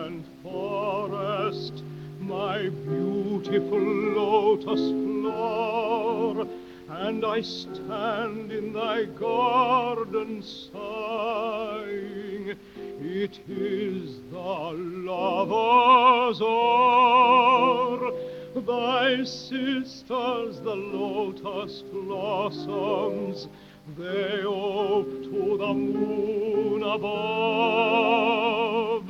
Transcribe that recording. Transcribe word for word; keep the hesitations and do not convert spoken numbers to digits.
and forest, my beautiful lotus flower, and I stand in thy garden sighing. It is the lover's hour. Thy sisters, the lotus blossoms, they ope to the moon above.